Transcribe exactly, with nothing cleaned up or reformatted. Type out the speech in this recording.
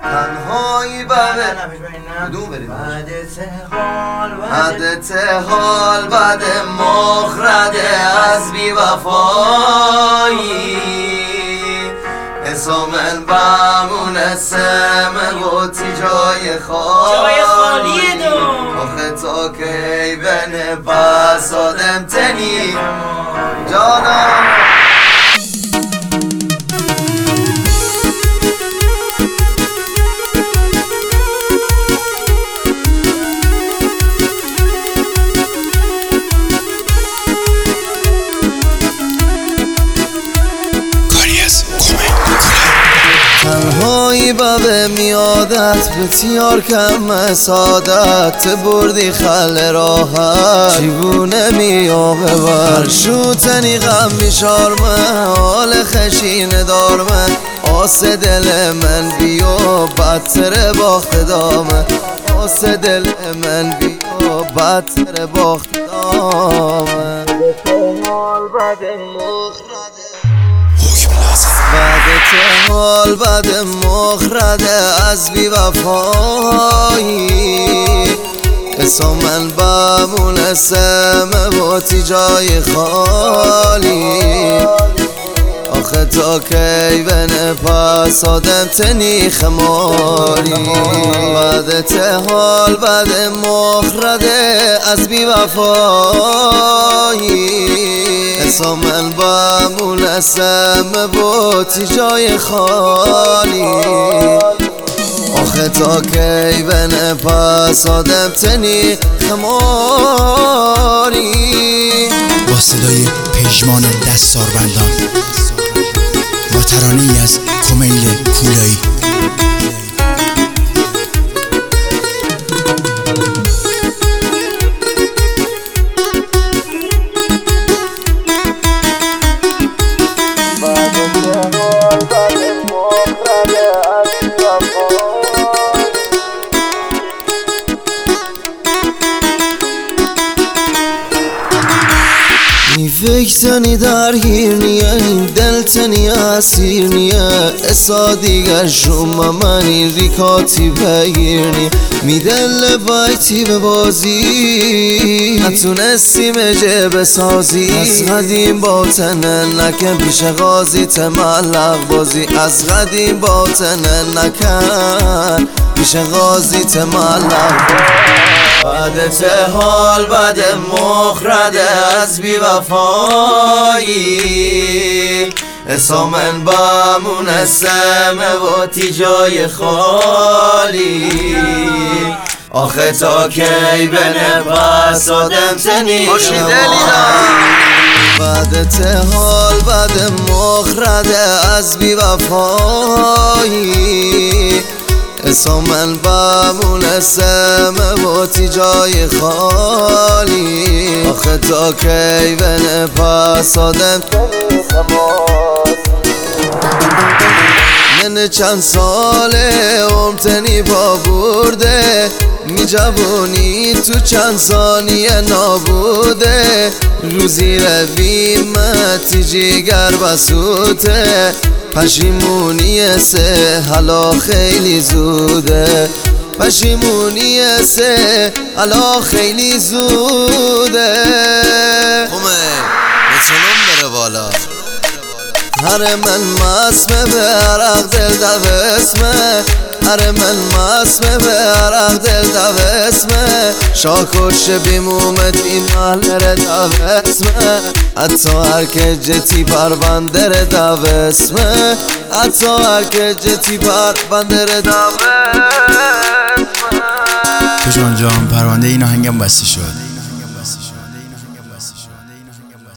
تنهایی بده کدوم بریم بعدت حال بعد مخرده از بی وفایی اسامن بمونه سمه بوتی جای خالی آخه تا کی بنه بس آدم تنی جانم تنهایی ببه میادت به تیار کم سادت بردی خل راحت چیگونه میابه بر شوتنی غم میشارمه حال خشین دارمه آس دل من بیو بدتر باخت دامه آس دل من بیو بدتر باخت دامه بعدت حال بعد مخرده از بی وفایی اسامن بمونه سمه بوتی جای خالی آخه تا کی بنه پس آدم تنی خماری بعدت حال بعد مخرده از بی وفایی اسامن بمونه سمه بوتی جای خالی آخه تا کی بنه پس آدم تنی خماری با صدای پژمان دستاربندان با ترانه‌ای از کمیل کولایی فکر تنی درگیر نیه این دل تنی اسیر نیه اسا دیگر شما من این ریکاتی بگیر نیه می دل بایتی به بازی نتونستی مجه بسازی از قدیم باطنه نکن پیش غازی تملق بازی از قدیم باطنه نکن پیش غازی تملق بعدت حال بعد مخرده از بی وفایی اسامن بمونه سمه بوتی جای خالی آخه تا کی بنه پس آدم تنی بعدت حال بعد مخرده از بی وفایی اسامن بمونه سمه بوتی جای خالی آخه تا کی بنه پس آدم من چند ساله عمرتنی با برده می جوونی تو چند ثانیه نابوده روزی رویمت جیگر بسوته پشیمونی سه حالا خیلی زوده پشیمونی سه حالا خیلی زوده خومه بتونم بره بالا هر من مسمه به عرق دل دو اسمه هر من مسمه به عرق دل دو اسمه شاکوش بیمومت این محلر دو اسمه حتی هر که جتی پر بندر دو اسمه حتی هر که جتی پر بندر دو اسمه پژمان جان پرونده این آهنگم بسته شد